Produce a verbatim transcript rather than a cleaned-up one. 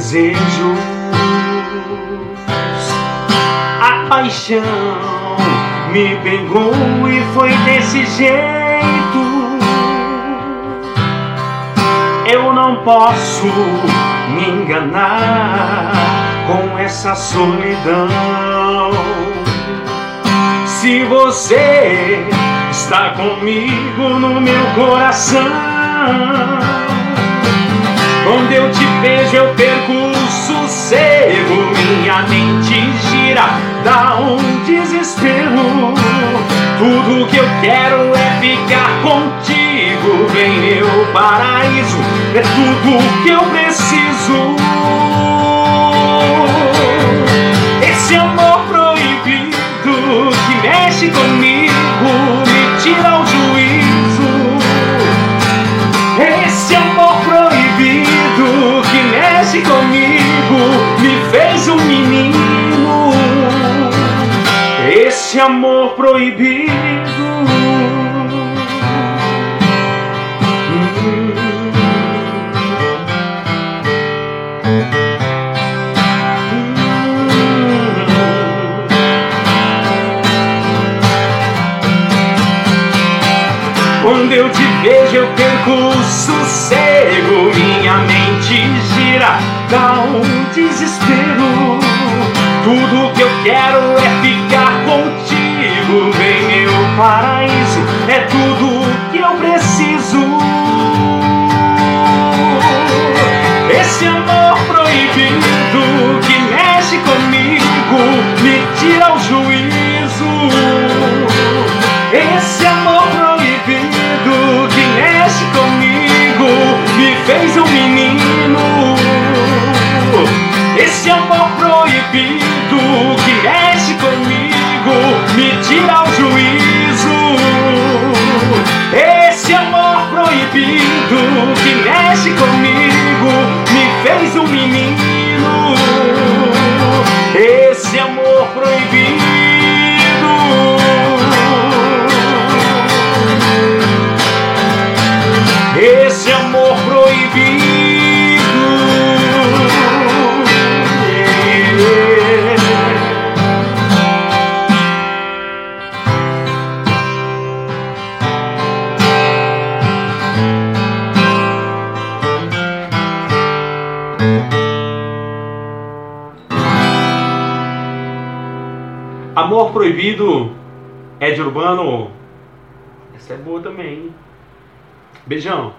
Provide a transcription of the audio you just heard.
desejos. A paixão me pegou e foi desse jeito. Eu não posso me enganar com essa solidão. Se você está comigo no meu coração, quando eu te vejo eu perco o sossego. Minha mente gira, dá um desespero. Tudo que eu quero é ficar contigo. Vem meu paraíso, é tudo que eu preciso. Esse amor proibido que mexe comigo, me tira o juízo. Esse amor proibido que mexe comigo, me fez um menino. Esse amor proibido. Quando eu te vejo eu perco o sossego. Minha mente gira, dá um desespero. Tudo que eu quero é ficar contigo. Vem meu paraíso, é tudo que eu preciso. Esse amor proibido que mexe comigo, me tira o juízo. Esse amor proibido que mexe comigo, me fez um menino. Esse amor proibido que mexe comigo, me tira o juízo. Esse amor proibido que mexe comigo, me fez um menino. Esse amor proibido. Esse amor proibido. Amor Proibido, Ed Urbano. Essa é boa também, hein? Beijão.